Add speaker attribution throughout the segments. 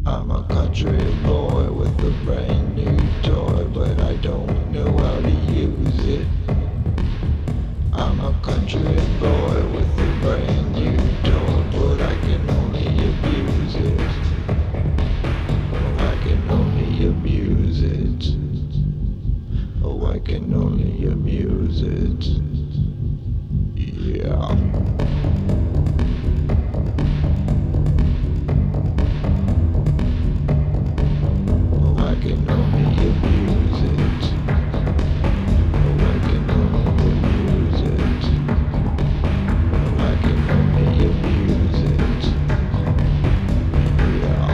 Speaker 1: I'm a country boy with a brand new toy, but I don't know how to use it. I'm a country boy with a brand new toy, but I can only abuse it. I can only abuse it. Oh, I can only abuse it. Yeah. I can only abuse it. Oh, I can only abuse it. Oh, I can only abuse it. Yeah.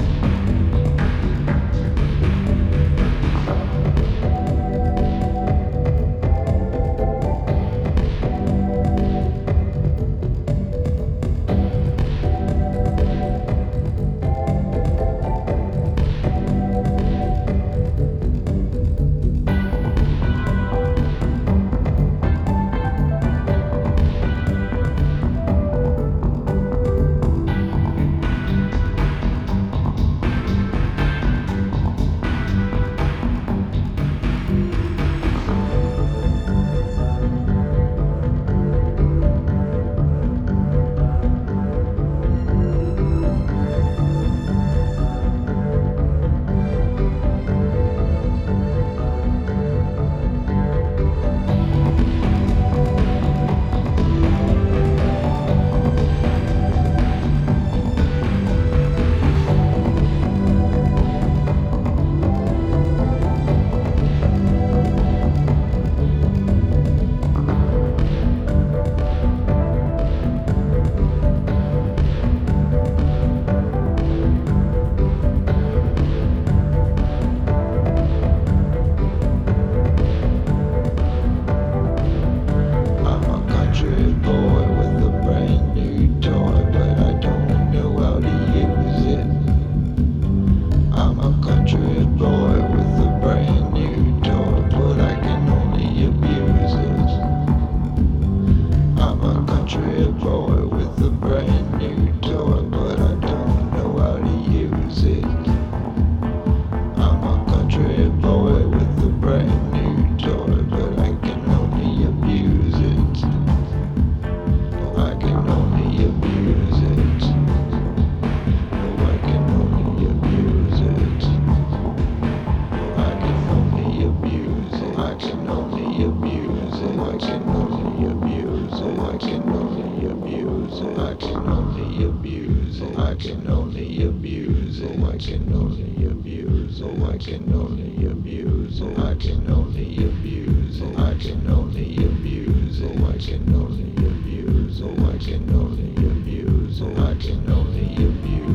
Speaker 1: Boy with a brand new toy, but I don't know how to use it. I'm a country boy with a brand new toy, but I can only abuse it. I can only abuse it. Oh, I can only abuse it. I can only abuse it. I can only abuse it. I can only abuse it. I can only abuse it. I can only abuse it. I can only abuse it. I can only abuse it. I can only abuse it. I can only abuse it. I can only abuse it. I can only abuse it. I can only abuse it. I can only abuse it.